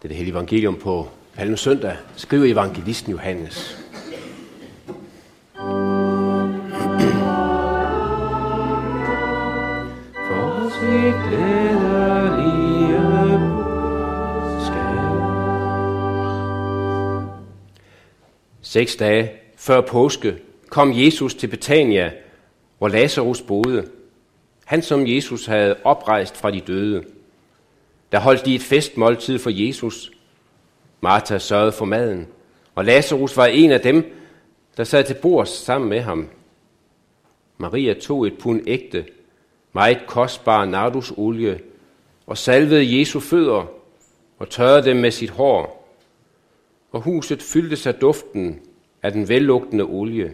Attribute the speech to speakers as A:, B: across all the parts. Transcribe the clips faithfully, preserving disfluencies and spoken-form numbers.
A: Det er det hellige evangelium på Palmesøndag, skriver evangelisten Johannes. For sit glædelige budskab. Seks dage før påske kom Jesus til Betania, hvor Lazarus boede. Han, som Jesus havde oprejst fra de døde. Der holdt de et festmåltid for Jesus. Martha sørgede for maden, og Lazarus var en af dem, der sad til bords sammen med ham. Maria tog et pund ægte, meget kostbar nardusolie, og salvede Jesu fødder og tørrede dem med sit hår. Og huset fyldtes af duften af den vellugtende olie.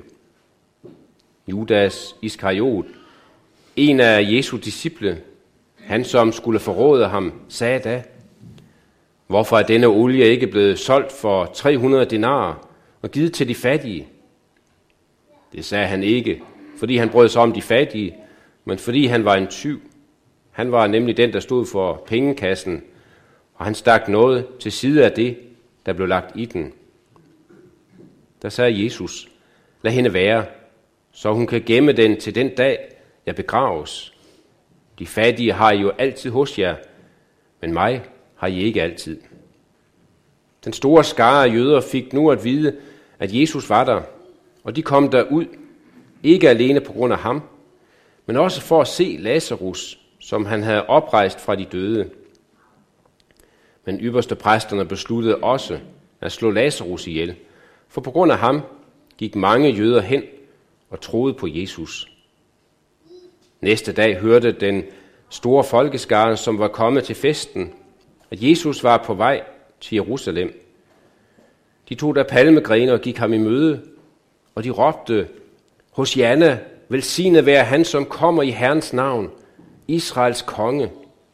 A: Judas Iskariot, en af Jesu disciple, han som skulle forråde ham, sagde da: Hvorfor er denne olie ikke blevet solgt for tre hundrede denarer og givet til de fattige? Det sagde han ikke, fordi han brød sig om de fattige, men fordi han var en tyv. Han var nemlig den, der stod for pengekassen, og han stak noget til side af det, der blev lagt i den. Der sagde Jesus: Lad hende være, så hun kan gemme den til den dag, jeg begraves. De fattige har I jo altid hos jer, men mig har I ikke altid. Den store skare af jøder fik nu at vide, at Jesus var der, og de kom derud, ikke alene på grund af ham, men også for at se Lazarus, som han havde oprejst fra de døde. Men ypperste præsterne besluttede også at slå Lazarus ihjel, for på grund af ham gik mange jøder hen og troede på Jesus. Næste dag hørte den store folkeskare, som var kommet til festen, at Jesus var på vej til Jerusalem. De tog da palmegrene og gik ham i møde, og de råbte: Hosianna, velsignet være han, som kommer i Herrens navn, Israels konge.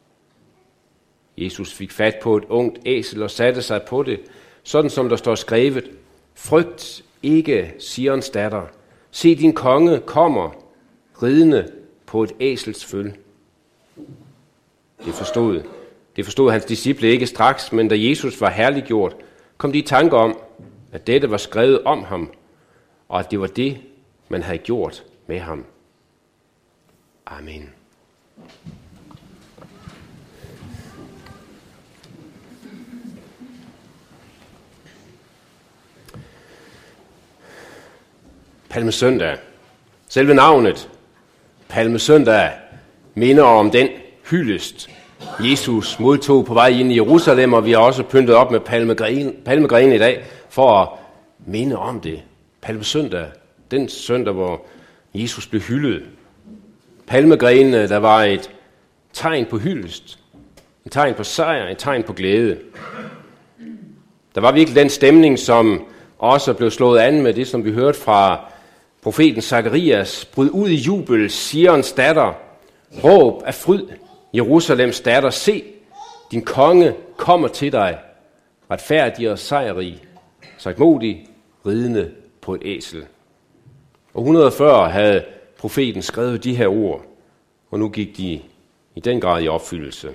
A: Jesus fik fat på et ungt æsel og satte sig på det, sådan som der står skrevet: Frygt ikke, Sions datter. Se, din konge kommer, ridende på et æsels føl. Det forstod, det forstod hans disciple ikke straks, men da Jesus var herliggjort, kom de i tanke om, at dette var skrevet om ham, og at det var det, man havde gjort med ham. Amen. Palmesøndag. Selve navnet, Palmesøndag, minder om den hyldest, Jesus modtog på vej ind i Jerusalem, og vi har også pyntet op med palmegrene, palmegrene i dag, for at minde om det. Palmesøndag, den søndag, hvor Jesus blev hyldet. Palmegrenene, der var et tegn på hyldest, et tegn på sejr, et tegn på glæde. Der var virkelig den stemning, som også blev slået an med det, som vi hørte fra profeten Zakarias: Bryd ud i jubel, Sions datter, råb af fryd, Jerusalems datter, se, din konge kommer til dig, retfærdig og sejrrig, sagtmodig, ridende på et æsel. Og et hundrede og fyrre havde profeten skrevet de her ord, og nu gik de i den grad i opfyldelse.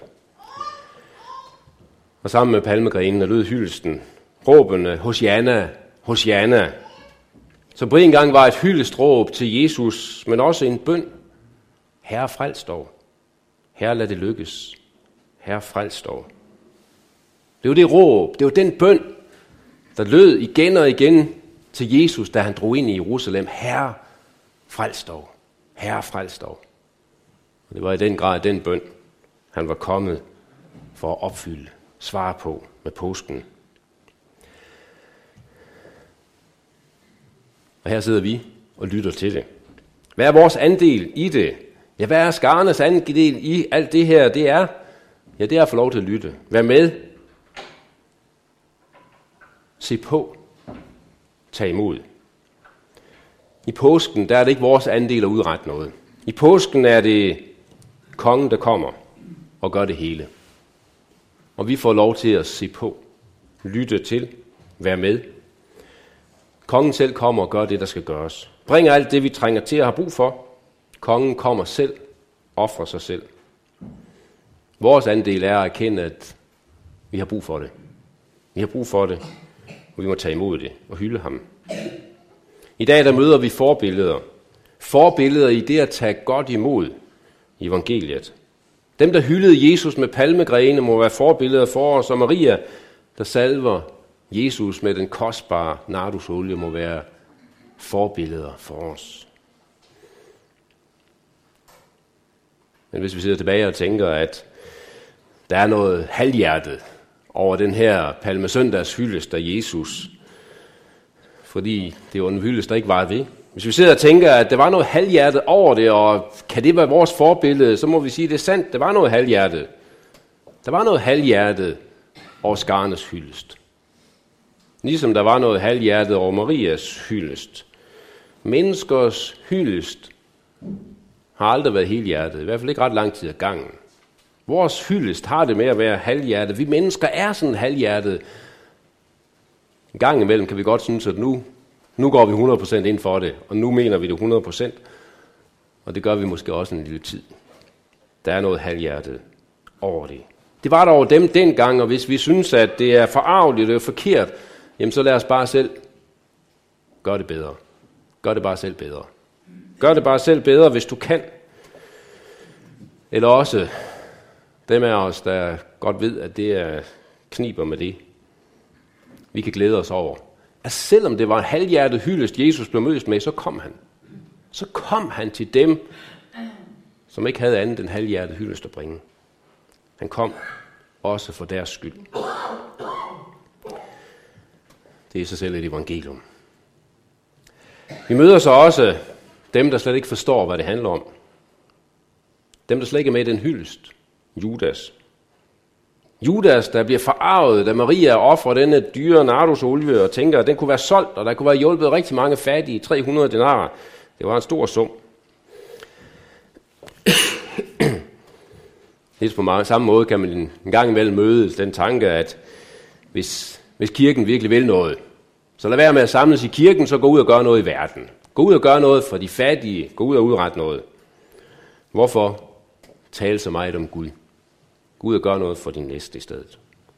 A: Og sammen med palmegrenen lød hyldesten, råbene: Hosianna, Hosianna, som på en gang var et hyldestråb til Jesus, men også en bøn: Herre, frels dog. Herre, lad det lykkes. Herre, frels dog. Det var det råb, det var den bøn, der lød igen og igen til Jesus, da han drog ind i Jerusalem: Herre, frels dog. Herre, frels dog. Og det var i den grad den bøn, han var kommet for at opfylde, svare på med påsken. Og her sidder vi og lytter til det. Hvad er vores andel i det? Ja, hvad er skarnes andel i alt det her? Det er, ja, det er at få lov til at lytte. Vær med. Se på. Tag imod. I påsken, der er det ikke vores andel at udrette noget. I påsken er det kongen, der kommer og gør det hele. Og vi får lov til at se på, lytte til, være med. Kongen selv kommer og gør det, der skal gøres. Bringer alt det, vi trænger til at have brug for. Kongen kommer selv, offrer sig selv. Vores andel er at erkende, at vi har brug for det. Vi har brug for det, og vi må tage imod det og hylde ham. I dag der møder vi forbilleder. Forbilleder i det at tage godt imod evangeliet. Dem, der hyldede Jesus med palmegrene, må være forbilleder for os, og Maria, der salver Jesus med den kostbare nardusolie, må være forbilleder for os. Men hvis vi sidder tilbage og tænker, at der er noget halvhjertet over den her palmesøndags hyldest af Jesus, fordi det var en hyldest, der ikke var ved. Hvis vi sidder og tænker, at der var noget halvhjertet over det, og kan det være vores forbillede, så må vi sige, at det er sandt. Der var noget halvhjertet. Der var noget halvhjertet over skarnes hyldest. Ligesom der var noget halvhjertet over Marias hyldest. Menneskers hyldest har aldrig været helhjertet. I hvert fald ikke ret lang tid ad gangen. Vores hyldest har det med at være halvhjertet. Vi mennesker er sådan halvhjertet. En gang imellem kan vi godt synes, at nu, nu går vi hundrede procent ind for det, og nu mener vi det hundrede procent. Og det gør vi måske også en lille tid. Der er noget halvhjertet over det. Det var der over dem dengang, og hvis vi synes, at det er forarveligt og forkert, jamen så lad os bare selv gøre det bedre. Gør det bare selv bedre. Gør det bare selv bedre, hvis du kan. Eller også dem af os, der godt ved, at det er kniber med det. Vi kan glæde os over, at selvom det var en halvhjertet hyldest, Jesus blev mødt med, så kom han. Så kom han til dem, som ikke havde andet end halvhjertet hyldest at bringe. Han kom også for deres skyld. Det er i sig selv et evangelium. Vi møder så også dem, der slet ikke forstår, hvad det handler om. Dem, der slet ikke er med i den hyldest. Judas. Judas, der bliver forarvet, da Maria offrer denne dyre nardusolie og tænker, at den kunne være solgt, og der kunne være hjulpet rigtig mange fattige, tre hundrede denarer. Det var en stor sum. Lidt på mange, samme måde kan man en gang imellem møde den tanke, at hvis, hvis kirken virkelig vil noget, så lad være med at samles i kirken, så gå ud og gøre noget i verden. Gå ud og gøre noget for de fattige. Gå ud og udrette noget. Hvorfor tale så meget om Gud? Gå ud og gøre noget for din næste i stedet.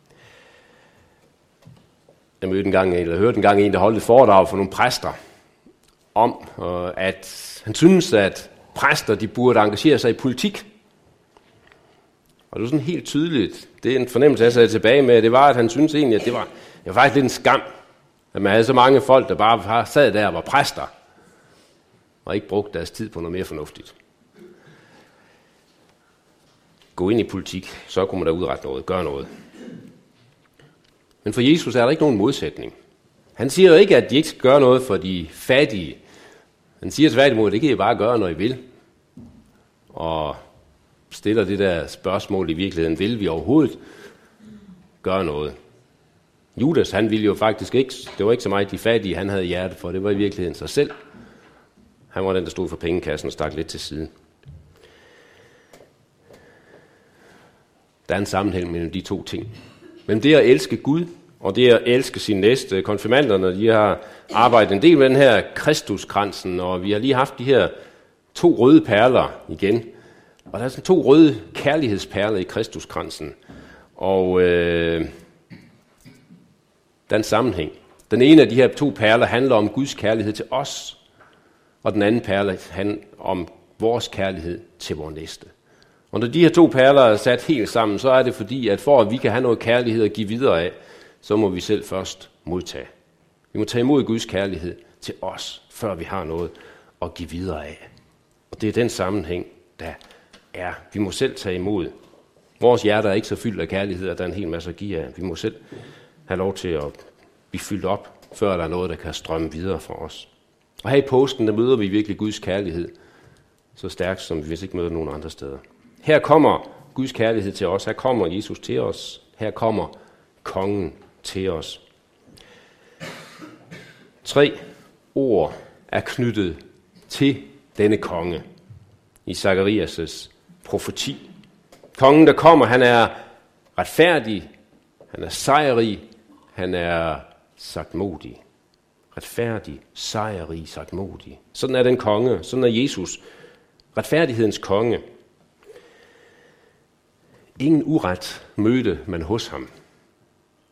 A: Jeg mødte en gang, eller hørte en gang en, der holdt et foredrag for nogle præster, om at han synes, at præster de burde engagere sig i politik. Og det var sådan helt tydeligt. Det er en fornemmelse, jeg sad tilbage med, det var, at han synes egentlig, at det var, det var faktisk lidt en skam, at man havde så mange folk, der bare sad der og var præster, og ikke brugte deres tid på noget mere fornuftigt. Gå ind i politik, så kunne man da udrette noget, gøre noget. Men for Jesus er der ikke nogen modsætning. Han siger jo ikke, at de ikke skal gøre noget for de fattige. Han siger tværtimod, at det kan I bare gøre, når I vil. Og stiller det der spørgsmål i virkeligheden, vil vi overhovedet gøre noget? Judas, han ville jo faktisk ikke, det var ikke så meget de fattige, han havde hjerte for, det var i virkeligheden sig selv. Han var den, der stod for pengekassen og stak lidt til siden. Der er en sammenhæng mellem de to ting. Men det at elske Gud, og det at elske sin næste. Konfirmanderne, de har arbejdet en del med den her Kristuskransen, og vi har lige haft de her to røde perler igen. Og der er sådan to røde kærlighedsperler i Kristuskransen. Og øh, der er en sammenhæng. Den ene af de her to perler handler om Guds kærlighed til os, og den anden perle handler om vores kærlighed til vores næste. Og når de her to perler er sat helt sammen, så er det fordi, at for at vi kan have noget kærlighed at give videre af, så må vi selv først modtage. Vi må tage imod Guds kærlighed til os, før vi har noget at give videre af. Og det er den sammenhæng, der er. Vi må selv tage imod. Vores hjerter er ikke så fyldt af kærlighed, at der er en hel masse at give af. Vi må selv have lov til at blive fyldt op, før der er noget, der kan strømme videre fra os. Og her i påsken, der møder vi virkelig Guds kærlighed så stærkt, som vi vist ikke møder nogen andre steder. Her kommer Guds kærlighed til os. Her kommer Jesus til os. Her kommer kongen til os. Tre ord er knyttet til denne konge i Zakarias' profeti. Kongen, der kommer, han er retfærdig, han er sejrrig, han er sagtmodig. Retfærdig, sejrrig, sagtmodig. Sådan er den konge, sådan er Jesus, retfærdighedens konge. Ingen uret mødte man hos ham.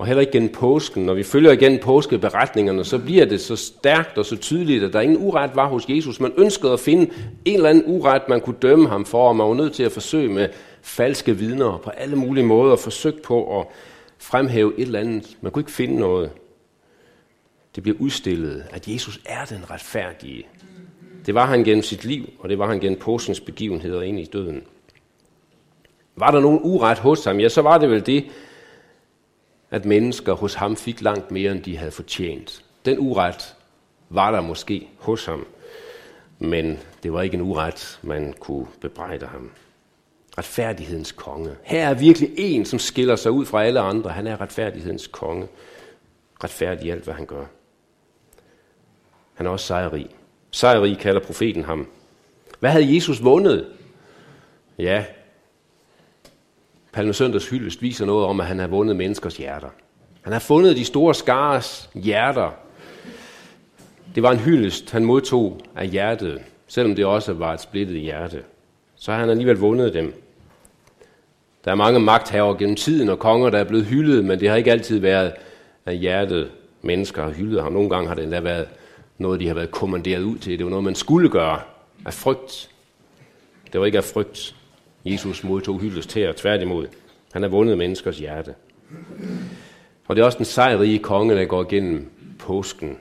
A: Og heller ikke gennem påsken. Når vi følger igen påskeberetningerne, så bliver det så stærkt og så tydeligt, at der ingen uret var hos Jesus. Man ønskede at finde en eller anden uret, man kunne dømme ham for, og man var nødt til at forsøge med falske vidner på alle mulige måder, forsøgt på at fremhæve et eller andet. Man kunne ikke finde noget. Det bliver udstillet, at Jesus er den retfærdige. Det var han gennem sit liv, og det var han gennem påskens begivenheder ind i døden. Var der nogen uret hos ham? Ja, så var det vel det, at mennesker hos ham fik langt mere, end de havde fortjent. Den uret var der måske hos ham, men det var ikke en uret, man kunne bebrejde ham. Retfærdighedens konge. Her er virkelig en, som skiller sig ud fra alle andre. Han er retfærdighedens konge. Retfærdig i alt, hvad han gør. Han er også sejrrig. Sejrrig kalder profeten ham. Hvad havde Jesus vundet? Ja, Palmesøndags hyldest viser noget om, at han har vundet menneskers hjerter. Han har fundet de store skares hjerter. Det var en hyldest, han modtog af hjertet, selvom det også var et splittet hjerte. Så har han alligevel vundet dem. Der er mange magthavere gennem tiden og konger, der er blevet hyldet, men det har ikke altid været af hjertet. Mennesker har hyldet ham. Nogle gange har det endda været noget, de har været kommanderet ud til. Det var noget, man skulle gøre af frygt. Det var ikke af frygt. Jesus modtog hyldest her, tværtimod. Han har vundet menneskers hjerte. Og det er også den sejrige konge, der går igennem påsken.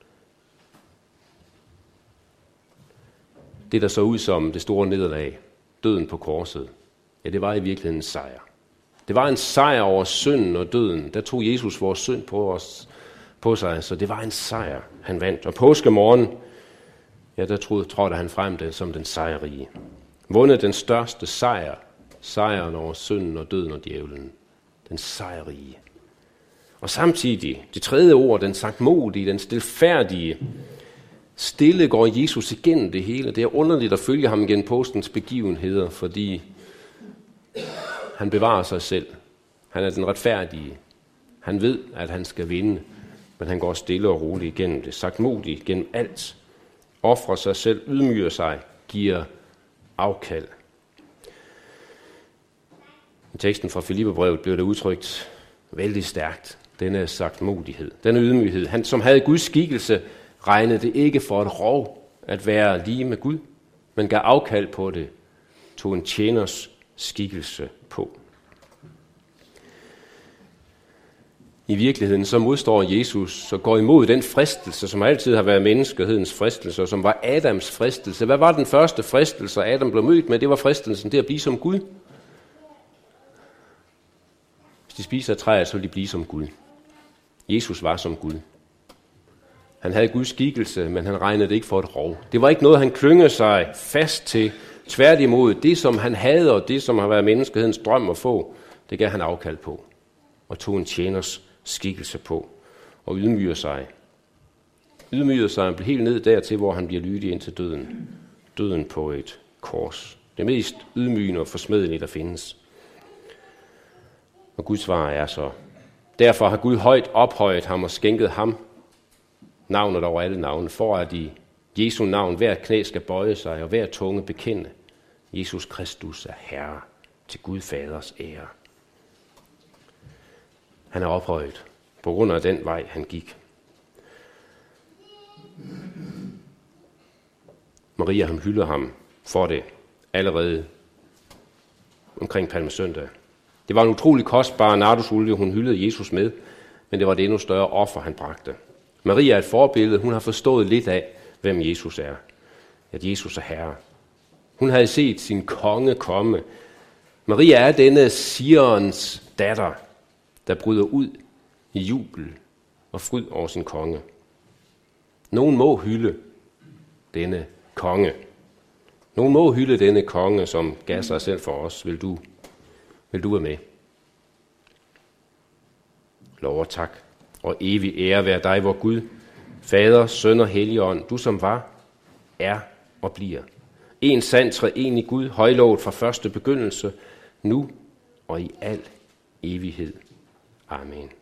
A: Det, der så ud som det store nederlag, døden på korset, ja, det var i virkeligheden en sejr. Det var en sejr over synden og døden. Der tog Jesus vores synd på, os, på sig, så det var en sejr, han vandt. Og påskemorgen, ja, der troede, trådte han frem det som den sejrige. Vundet den største sejr, sejren over synden og døden og djævlen. Den sejrige. Og samtidig, det tredje ord, den sagtmodige, den stilfærdige, stille går Jesus igennem det hele. Det er underligt at følge ham gennem påskens begivenheder, fordi han bevarer sig selv. Han er den retfærdige. Han ved, at han skal vinde, men han går stille og roligt igennem det. Sagtmodig gennem alt. Offrer sig selv, ydmyger sig, giver afkald. I teksten fra Filipperbrevet blev det udtrykt vældig stærkt. Denne sagtmodighed, denne ydmyghed. Han, som havde Guds skikkelse, regnede det ikke for et rov at være lige med Gud, men gav afkald på det, tog en tjeners skikkelse på. I virkeligheden så modstår Jesus og går imod den fristelse, som altid har været menneskehedens fristelse, og som var Adams fristelse. Hvad var den første fristelse, Adam blev mødt med? Det var fristelsen til at blive som Gud. Hvis de spiser af træet, så vil de blive som Gud. Jesus var som Gud. Han havde Guds skikkelse, men han regnede det ikke for et rov. Det var ikke noget, han klyngede sig fast til. Tværtimod, det som han havde, og det som har været menneskehedens drøm at få, det gav han afkald på. Og tog en tjeners skikkelse på. Og ydmyger sig. Ydmyger sig og blev helt ned dertil, hvor han bliver lydig ind til døden. Døden på et kors. Det mest ydmygende og forsmedelige, der findes. Og Guds svar er så, derfor har Gud højt ophøjet ham og skænket ham navnet over alle navne, for at i Jesu navn hver knæ skal bøje sig, og hver tunge bekende. Jesus Kristus er Herre til Gud Faders ære. Han er ophøjet på grund af den vej, han gik. Maria ham hylder ham for det allerede omkring Palmesøndag. Det var en utrolig kostbar nardusolie, hun hyldede Jesus med, men det var det endnu større offer, han bragte. Maria er et forbillede. Hun har forstået lidt af, hvem Jesus er. At Jesus er Herre. Hun havde set sin konge komme. Maria er denne Sions datter, der bryder ud i jubel og fryd over sin konge. Nogen må hylde denne konge. Nogen må hylde denne konge, som gav sig selv for os. Vil du, vil du være med? Lov og tak. Og evig ære være dig, vor Gud, Fader, Søn og Helligånd, du som var, er og bliver. En sand treenig Gud, højlovet fra første begyndelse, nu og i al evighed. Amen.